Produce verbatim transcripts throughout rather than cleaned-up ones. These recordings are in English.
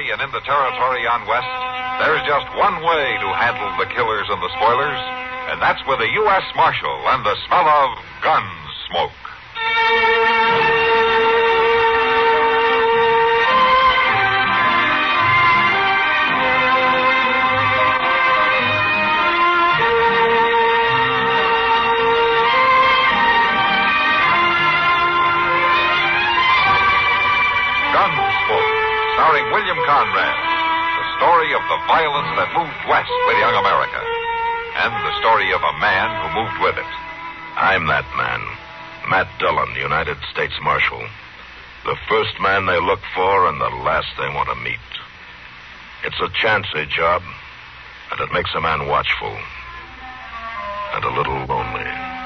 and in the territory on West, there's just one way to handle the killers and the spoilers, and that's with a U S Marshal and the smell of gun smoke. Starring William Conrad, the story of the violence that moved west with young America, and the story of a man who moved with it. I'm that man, Matt Dillon, United States Marshal. The first man they look for and the last they want to meet. It's a chancy job, and it makes a man watchful and a little lonely.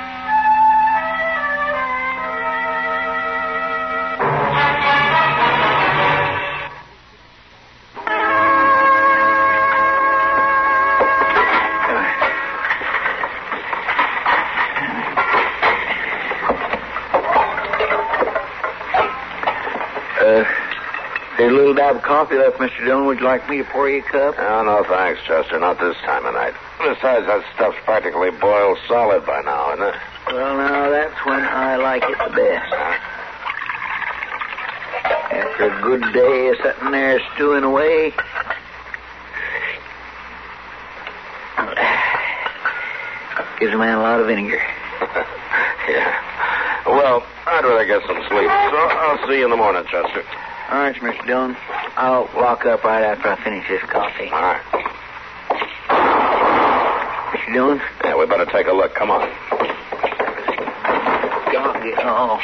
There's a little dab of coffee left, Mister Dillon. Would you like me to pour you a cup? Oh, no, thanks, Chester. Not this time of night. Besides, that stuff's practically boiled solid by now, isn't it? Well, now, that's when I like it the best. After a good day of sitting there stewing away, gives a man a lot of vinegar. Yeah. Well, I'd rather get some sleep, so I'll see you in the morning, Chester. All right, Mister Dillon. I'll lock up right after I finish this coffee. All right. Mister Dillon? Yeah, we better take a look. Come on. Dog it all.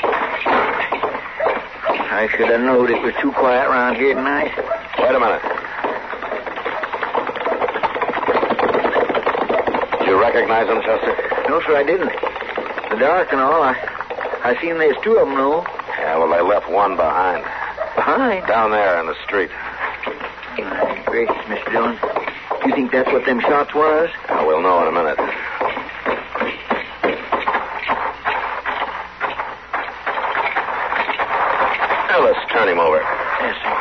I should have known it was too quiet around here tonight. Wait a minute. Did you recognize them, Chester? No, sir, I didn't. The dark and all, I, I seen there's two of them, though. Yeah, well, they left one behind. Behind? Down there in the street. My gracious, Mister Dillon. You think that's what them shots was? Yeah, we'll know in a minute. Now, let's turn him over. Yes, sir.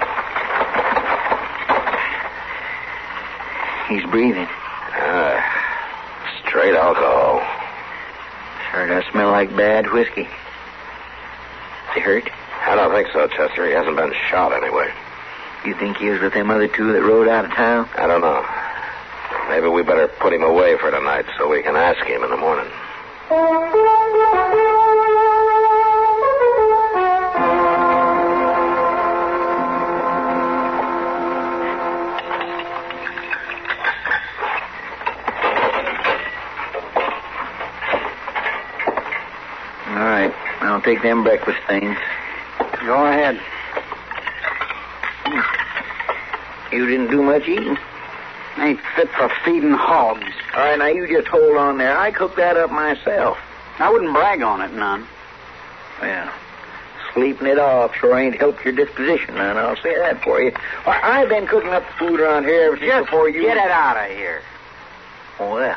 He's breathing. Uh, straight alcohol. Sure does smell like bad whiskey. Is he hurt? I don't think so, Chester. He hasn't been shot anyway. You think he was with them other two that rode out of town? I don't know. Maybe we better put him away for tonight so we can ask him in the morning. All right. I'll take them breakfast things. Go ahead. You didn't do much eating. Ain't fit for feeding hogs. All right, now you just hold on there. I cooked that up myself. I wouldn't brag on it none. Well, sleeping it off sure ain't helped your disposition, man. I'll say that for you. Why, I've been cooking up the food around here ever since Just before you... get it out of here. Well...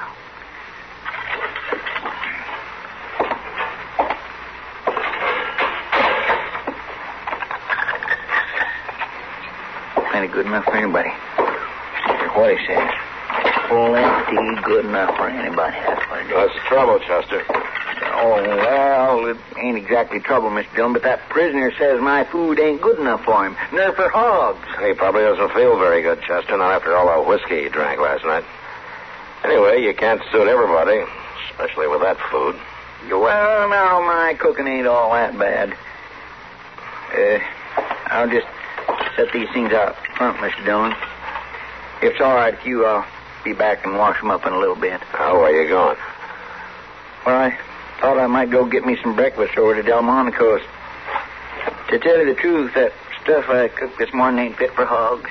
Plenty good enough for anybody. What he says. Plenty good enough for anybody. That's what it is. What's the trouble, Chester? Oh, well, it ain't exactly trouble, Mister Dillon, but that prisoner says my food ain't good enough for him. Nor for hogs. He probably doesn't feel very good, Chester, not after all that whiskey he drank last night. Anyway, you can't suit everybody, especially with that food. Well, now, my cooking ain't all that bad. Uh, I'll just set these things out front, Mister Dillon. If it's all right with you, I'll be back and wash them up in a little bit. Oh, where you going? Well, I thought I might go get me some breakfast over to Delmonico's. To tell you the truth, that stuff I cooked this morning ain't fit for hogs.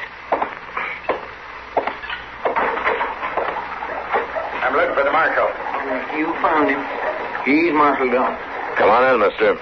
I'm looking for the Marshal. You found him. He's Marshal Dillon. Come on in, mister.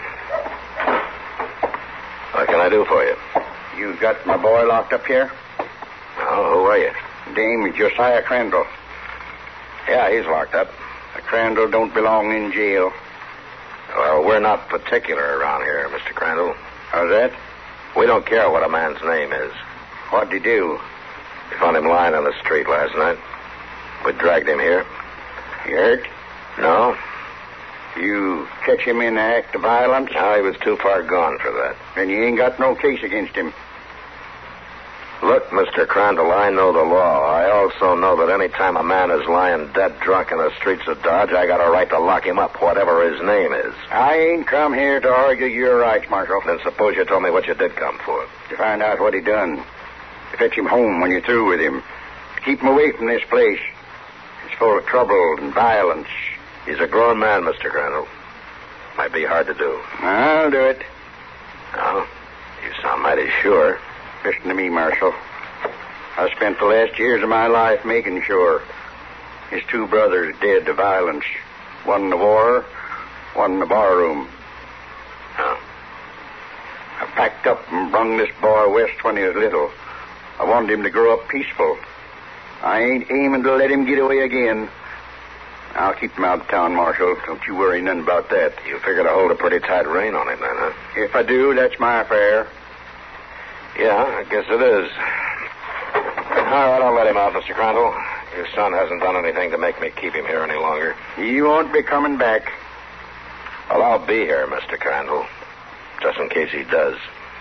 What can I do for you? You got my boy locked up here? Oh, who are you? Name is Josiah Crandall. Yeah, he's locked up. A Crandall don't belong in jail. Well, we're not particular around here, Mister Crandall. How's that? We don't care what a man's name is. What'd he do? We found him lying on the street last night. We dragged him here. He hurt? No? You catch him in the act of violence? No, he was too far gone for that. Then you ain't got no case against him. Look, Mister Crandall, I know the law. I also know that any time a man is lying dead drunk in the streets of Dodge, I got a right to lock him up, whatever his name is. I ain't come here to argue your rights, Marshal. Then suppose you told me what you did come for. To find out what he done. To fetch him home when you're through with him. To keep him away from this place. It's full of trouble and violence. He's a grown man, Mister Crandall. Might be hard to do. I'll do it. Oh, you sound mighty sure. Listen to me, Marshal. I spent the last years of my life making sure. His two brothers dead to violence. One in the war, one in the barroom. Oh. I packed up and brung this boy west when he was little. I wanted him to grow up peaceful. I ain't aiming to let him get away again. I'll keep him out of town, Marshal. Don't you worry none about that. You figure to hold a pretty tight rein on him, then, huh? If I do, that's my affair. Yeah, I guess it is. All right, I'll let him out, Mister Crandall. Your son hasn't done anything to make me keep him here any longer. He won't be coming back. Well, I'll be here, Mister Crandall, just in case he does.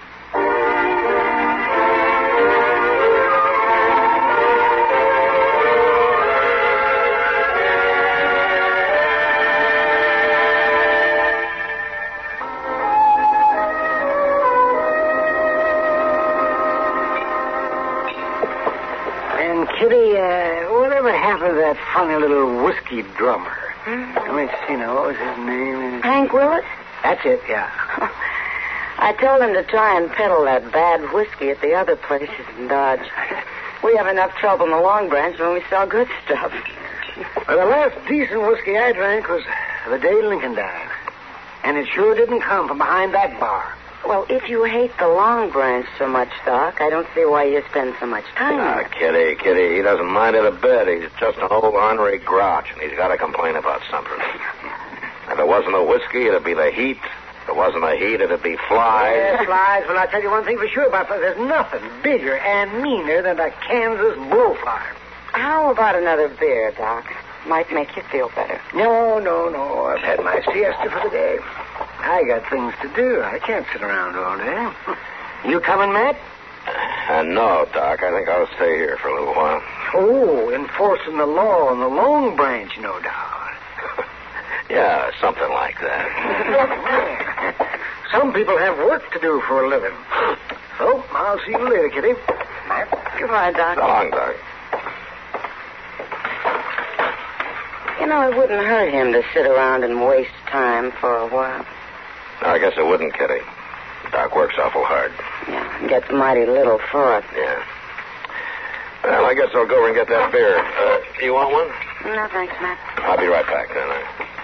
Kitty, uh, whatever happened to that funny little whiskey drummer? Hmm? Let me see now. What was his name? Hank Willis? That's it, yeah. I told him to try and peddle that bad whiskey at the other places in Dodge. We have enough trouble in the Long Branch when we sell good stuff. Well, the last decent whiskey I drank was the day Lincoln died. And it sure didn't come from behind that bar. Well, if you hate the Long Branch so much, Doc, I don't see why you spend so much time Ah, there. Kitty, Kitty, he doesn't mind it a bit. He's just an old ornery grouch, and he's got to complain about something. If it wasn't the whiskey, it'd be the heat. If it wasn't the heat, it'd be flies. Yeah, flies. Well, I'll tell you one thing for sure about flies. There's nothing bigger and meaner than a Kansas blowfly. How about another beer, Doc? Might make you feel better. No, no, no. I've had my siesta for the day. I got things to do. I can't sit around all day. You coming, Matt? Uh, no, Doc. I think I'll stay here for a little while. Oh, enforcing the law on the Long Branch, no doubt. Yeah, something like that. Some people have work to do for a living. So, I'll see you later, Kitty. Goodbye, Doc. So long, Doc. You know, it wouldn't hurt him to sit around and waste time for a while. No, I guess it wouldn't, Kitty. Doc works awful hard. Yeah, and gets mighty little for it. Yeah. Well, I guess I'll go over and get that beer. Uh, you want one? No, thanks, Matt. I'll be right back, then. I...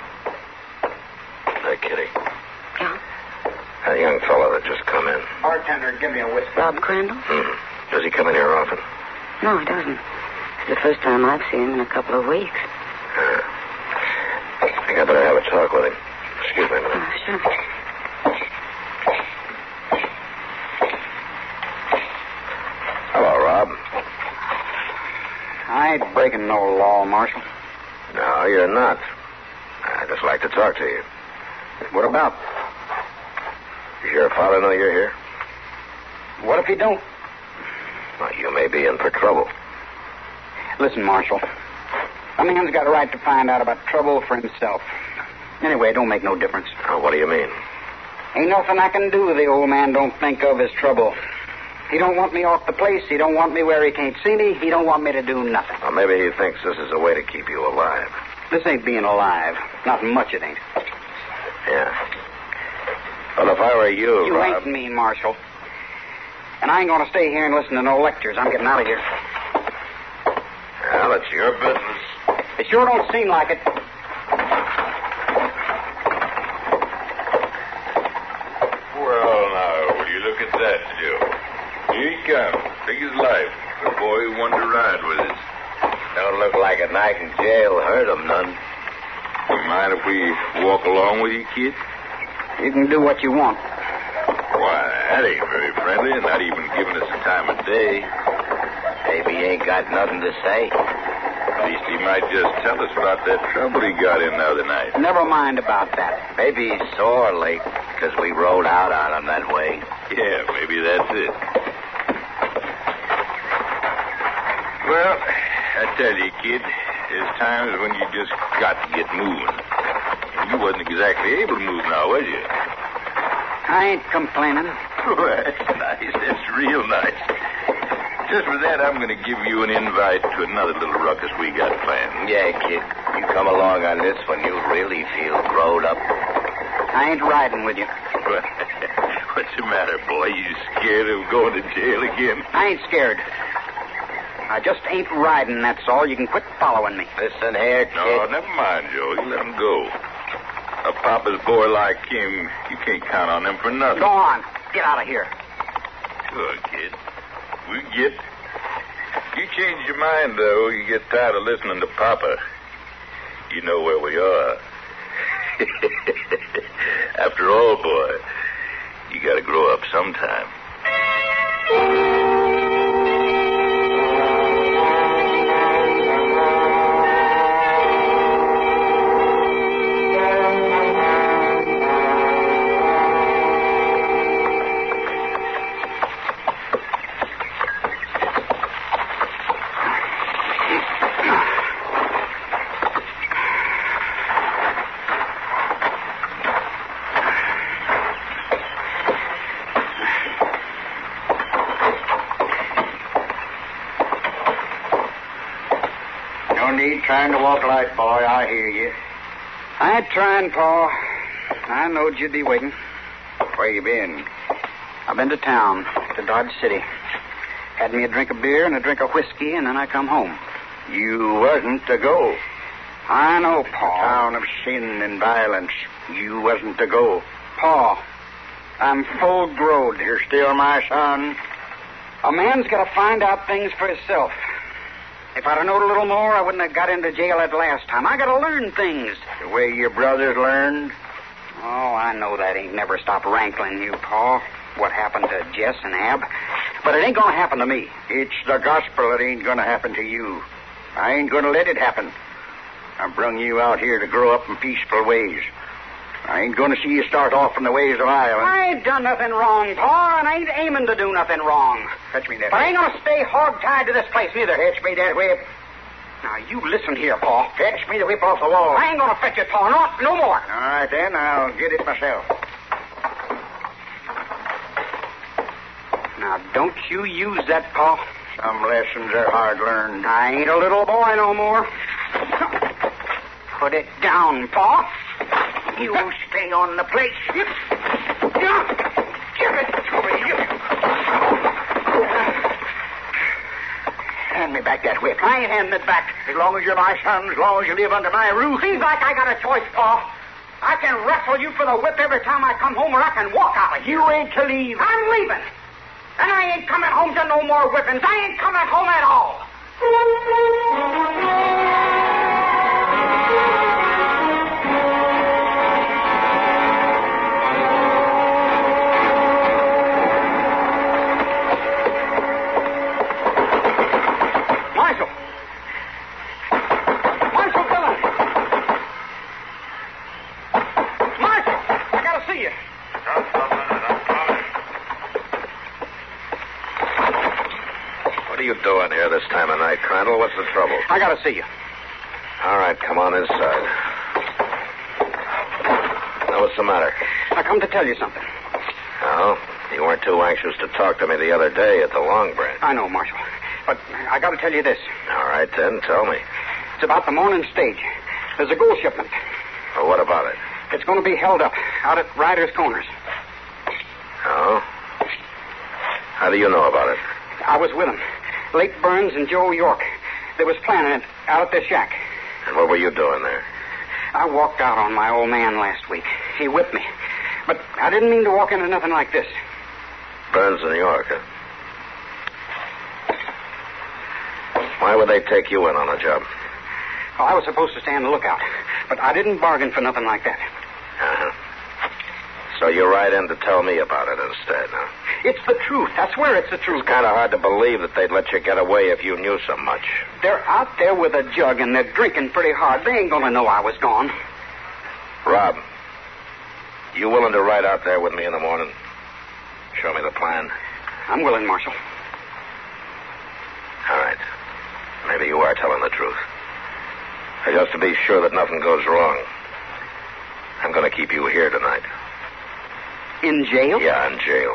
Hey, Kitty. Yeah? That young fellow that just come in. Bartender, give me a whiskey. Rob Crandall? Hmm. Does he come in here often? No, he doesn't. It's the first time I've seen him in a couple of weeks. Uh, I think I better have a talk with him. Excuse me a minute. Oh, sure. Hello, Rob. I ain't breaking no law, Marshal. No, you're not. I'd just like to talk to you. What about? Does your father know you're here? What if he don't? Well, you may be in for trouble. Listen, Marshal. A man's got a right to find out about trouble for himself. Anyway, it don't make no difference. Oh, what do you mean? Ain't nothing I can do the old man don't think of as trouble. He don't want me off the place. He don't want me where he can't see me. He don't want me to do nothing. Well, maybe he thinks this is a way to keep you alive. This ain't being alive. Not much it ain't. Yeah. Well, if I were you, You Rob... ain't me, Marshal. And I ain't going to stay here and listen to no lectures. I'm getting out of here. Well, it's your business. It sure don't seem like it. Well, now, will you look at that, Joe? Here he comes, big as life. The boy who wanted to ride with us. Don't look like a night in jail hurt him none. You mind if we walk along with you, kid? You can do what you want. Why, that ain't very friendly, and not even giving us the time of day. Maybe he ain't got nothing to say. At least he might just tell us about that trouble he got in the other night. Never mind about that. Maybe he's sore late because we rode out on him that way. Yeah, maybe that's it. Well, I tell you, kid, there's times when you just got to get moving. You wasn't exactly able to move now, was you? I ain't complaining. Oh, that's nice. That's real nice. Just for that, I'm going to give you an invite to another little ruckus we got planned. Yeah, kid. You come along on this when you really feel growed up. I ain't riding with you. What's the matter, boy? You scared of going to jail again? I ain't scared. I just ain't riding, that's all. You can quit following me. Listen here, kid. No, never mind, Joe. You let him go. A papa's boy like him, you can't count on him for nothing. Go on. Get out of here. Sure, kid. We get. You change your mind, though. You get tired of listening to Papa. You know where we are. After all, boy, you gotta grow up sometime. No need trying to walk light, boy. I hear you. I ain't trying, Pa. I knowed you'd be waiting. Where you been? I've been to town, to Dodge City. Had me a drink of beer and a drink of whiskey, and then I come home. You wasn't to go. I know, A Pa. town of sin and violence. You wasn't to go. Pa, I'm full growed. You're still my son. A man's got to find out things for himself. If I'd have known a little more, I wouldn't have got into jail that last time. I got to learn things. The way your brothers learned. Oh, I know that ain't never stopped rankling you, Pa. What happened to Jess and Ab. But it ain't going to happen to me. It's the gospel that ain't going to happen to you. I ain't going to let it happen. I brung you out here to grow up in peaceful ways. I ain't going to see you start off in the ways of violence. I ain't done nothing wrong, Pa, and I ain't aiming to do nothing wrong. Fetch me that But I whip. ain't going to stay hog-tied to this place neither. Fetch me that whip. Now, you listen here, Pa. Fetch me the whip off the wall. I ain't going to fetch it, Pa. Not no more. All right, then. I'll get it myself. Now, don't you use that, Pa. Some lessons are hard learned. I ain't a little boy no more. Put it down, Pa. You stay on the place. Give it to me. Hand me back that whip. I ain't handing it back. As long as you're my son, as long as you live under my roof. Seems like I got a choice, Pa. I can wrestle you for the whip every time I come home, or I can walk out of here. You ain't to leave. I'm leaving. And I ain't coming home to no more whippings. I ain't coming home at all. Marshal. Marshal Dillon. Marshal, I gotta see you. What are you doing here this time of night, Crandall? What's the trouble? I gotta see you. All right, come on inside. Now, what's the matter? I come to tell you something. Oh, you weren't too anxious to talk to me the other day at the Long Branch. I know, Marshal. But I gotta tell you this. All right, then, tell me. It's about the morning stage. There's a gold shipment. Well, what about it? It's going to be held up out at Ryder's Corners. Oh? How do you know about it? I was with them. Lake Burns and Joe York. They was planning it out at their shack. And what were you doing there? I walked out on my old man last week. He whipped me. But I didn't mean to walk into nothing like this. Burns in New York, huh? Why would they take you in on a job? Well, I was supposed to stay on the lookout. But I didn't bargain for nothing like that. Uh-huh. So you ride in to tell me about it instead, huh? It's the truth. I swear it's the truth. It's kind of hard to believe that they'd let you get away if you knew so much. They're out there with a jug, and they're drinking pretty hard. They ain't going to know I was gone. Rob, you willing to ride out there with me in the morning? Show me the plan? I'm willing, Marshal. All right. Maybe you are telling the truth. And just to be sure that nothing goes wrong, I'm going to keep you here tonight. In jail? Yeah, in jail.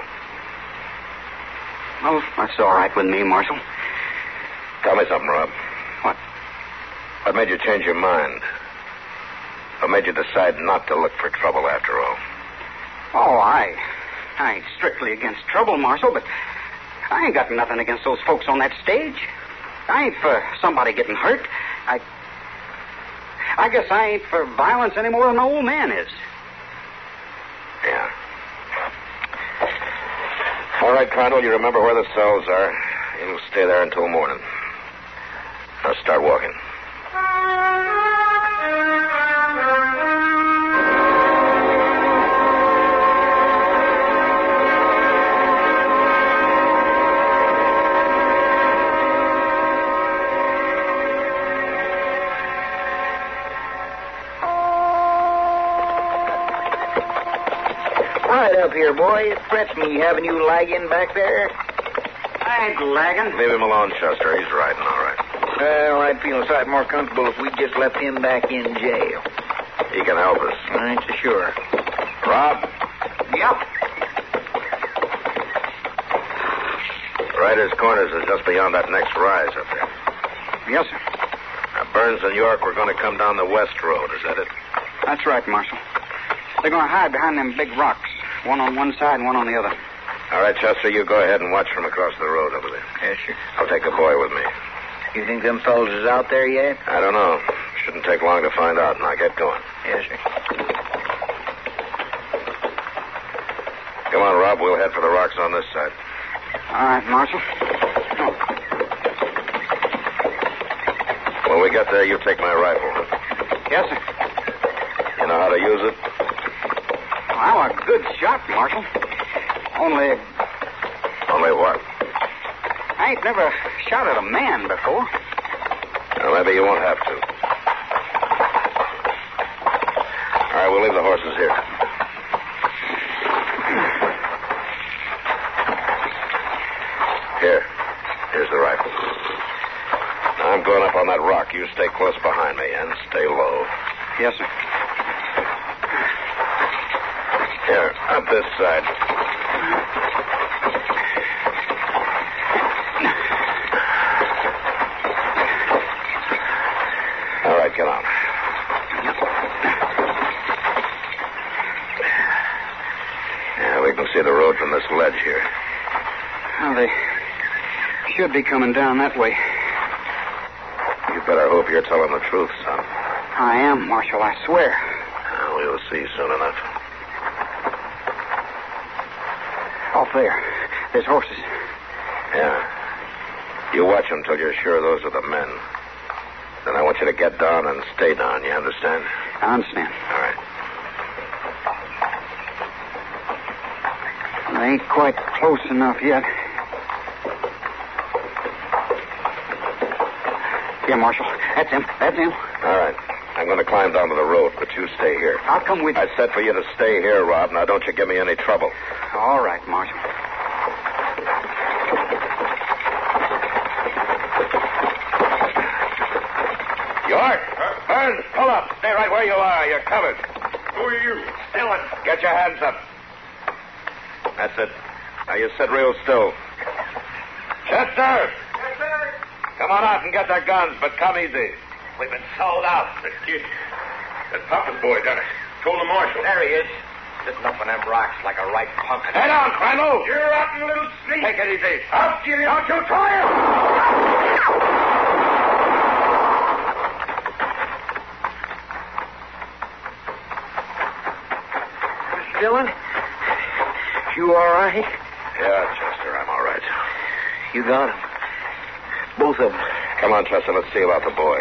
Well, that's all right with me, Marshal. Tell me something, Rob. What? What made you change your mind? What made you decide not to look for trouble after all? Oh, I... I ain't strictly against trouble, Marshal, but I ain't got nothing against those folks on that stage. I ain't for somebody getting hurt. I... I guess I ain't for violence any more than the old man is. Yeah. All right, Crandall, you remember where the cells are. You'll stay there until morning. Now start walking. Right up here, boy. It frets me having you lagging back there. I ain't lagging. Leave him alone, Chester. He's riding all right. Well, I'd feel a sight more comfortable if we just left him back in jail. He can help us. I ain't so sure. Rob? Yep. Ryder's Corners is just beyond that next rise up there. Yes, sir. Now, Burns and York were going to come down the west road. Is that it? That's right, Marshal. They're going to hide behind them big rocks. One on one side and one on the other. All right, Chester, you go ahead and watch from across the road over there. Yes, sir. I'll take the boy with me. You think them fellas is out there yet? I don't know. Shouldn't take long to find out, and I'll get going. Yes, sir. Come on, Rob. We'll head for the rocks on this side. All right, Marshal. When we get there, you take my rifle. Yes, sir. You know how to use it? I'm a good shot, Marshal. Only... Only what? I ain't never shot at a man before. Well, maybe you won't have to. All right, we'll leave the horses here. Here. Here's the rifle. Now, I'm going up on that rock. You stay close behind me and stay low. Yes, sir. Here, up this side. All right, get on. Yeah, we can see the road from this ledge here. Well, they should be coming down that way. You better hope you're telling the truth, son. I am, Marshal, I swear. Now, we'll see soon enough. Off there. There's horses. Yeah. You watch them till you're sure those are the men. Then I want you to get down and stay down, you understand? I understand. All right. They ain't quite close enough yet. Here, Marshal. That's him. That's him. All right. I'm going to climb down to the road, but you stay here. I'll come with you. I said for you to stay here, Rob. Now, don't you give me any trouble. All right, Marshal. York! Burns, pull up. Stay right where you are. You're covered. Who are you? Still, get your hands up. That's it. Now, you sit real still. Chester! Yes, sir. Come on out and get their guns, but come easy. We've been sold out. The kid. That Papa's boy done it. Told the marshal. There he is. Sitting up on them rocks like a right punk. Head on, Crandall. You rotten little sneak. Take it easy. I'll kill you. Don't you try it. Mister Dillon? You all right? Yeah, Chester, I'm all right. You got him. Both of them. Come on, Chester, let's see about the boy.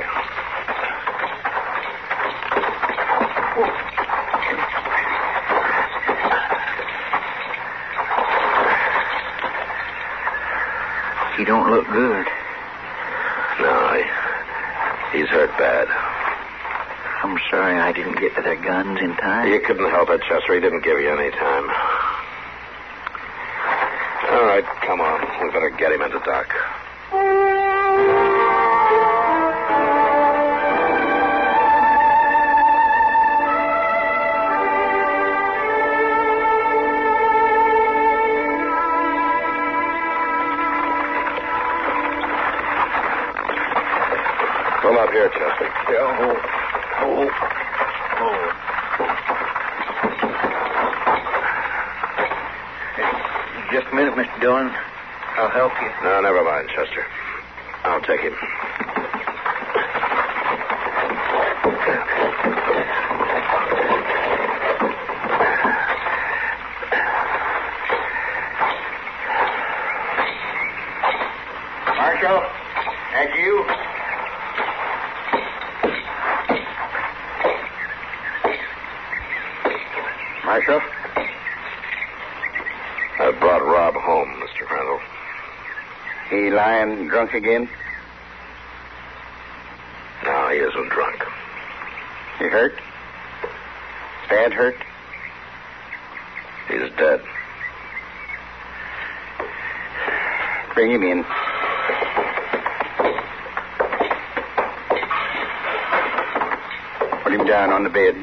He don't look good. No, he, he's hurt bad. I'm sorry I didn't get to the guns in time. You couldn't help it, Chester. He didn't give you any time. All right, come on. We better get him into doc. Come up here, Chester. Oh, oh, oh. Just a minute, Mister Dillon. I'll help you. No, never mind, Chester. I'll take him. Marshal, that's you? Marshal? I brought Rob home, Mister Crandall. He lying drunk again? No, he isn't drunk. He hurt? Bad hurt? He's dead. Bring him in. Put him down on the bed.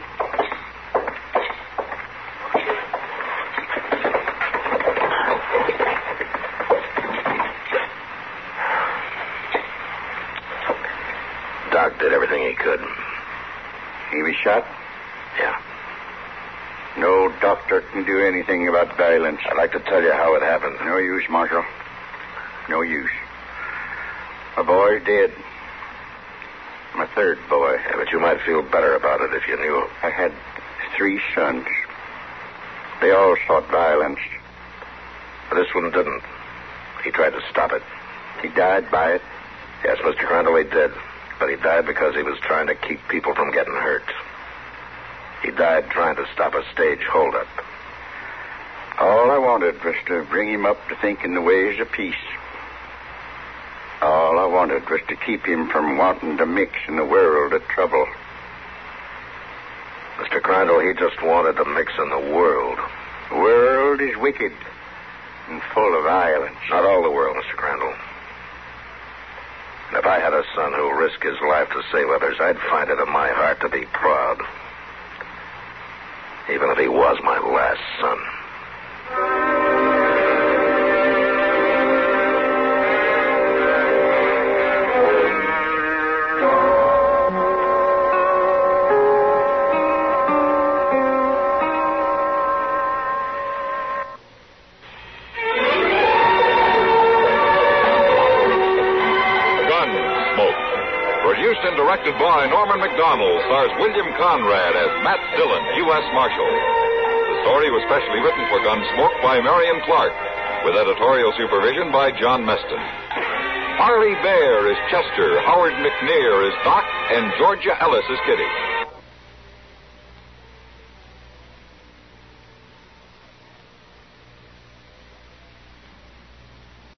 Doc did everything he could. He was shot? Yeah. No doctor can do anything about violence. I'd like to tell you how it happened. No use, Marshal. No use. My boy's dead. My third boy. Yeah, but you might feel better about it if you knew. I had three sons. They all sought violence. But this one didn't. He tried to stop it. He died by it? Yes, Mister Crandall, he did. But he died because he was trying to keep people from getting hurt. He died trying to stop a stage holdup. All I wanted was to bring him up to think in the ways of peace. All I wanted was to keep him from wanting to mix in the world of trouble. Mister Crandall, he just wanted to mix in the world. The world is wicked and full of violence. Not all the world, Mister Crandall. And if I had a son who risked his life to save others, I'd find it in my heart to be proud. Even if he was my last son. Directed by Norman Macdonald, stars William Conrad as Matt Dillon, U S Marshal. The story was specially written for Gunsmoke by Marion Clark, with editorial supervision by John Meston. Harley Bear is Chester, Howard McNear is Doc, and Georgia Ellis is Kitty.